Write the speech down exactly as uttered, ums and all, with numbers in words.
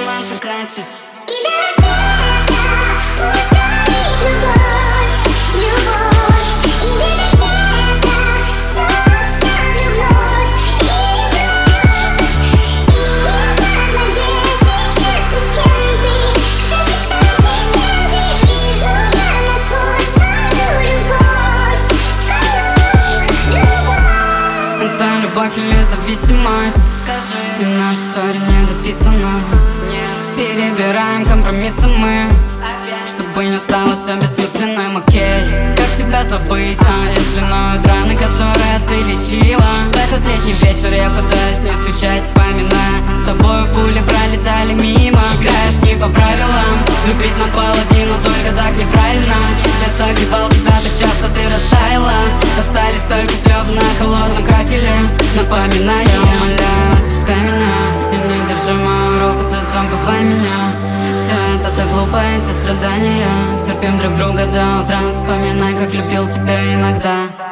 на закате. И до рассвета пусть горит любовь, любовь. И до рассвета солнце вновь и вновь. И неважно, где сейчас и с кем ты, шепчешь победы, вижу я насквозь твою любовь, твою любовь. Это любовь или зависимость? Скажи. И наша история не дописана. Перебираем компромиссы мы, чтобы не стало все бессмысленным, окей. Как тебя забыть, а если ноют раны, которые ты лечила? В этот летний вечер я пытаюсь не скучать, вспоминая. С тобою пули пролетали мимо. Играешь не по правилам, любить наполовину, только так неправильно. Я согревал тебя так часто, ты растаяла. Остались только слезы на холодном кракеле, напоминая. Я умоляю, отпускай меня и не держи мою руку, ты забывай меня. Все это так глупо, эти страдания. Терпим друг друга до утра, вспоминай, как любил тебя иногда.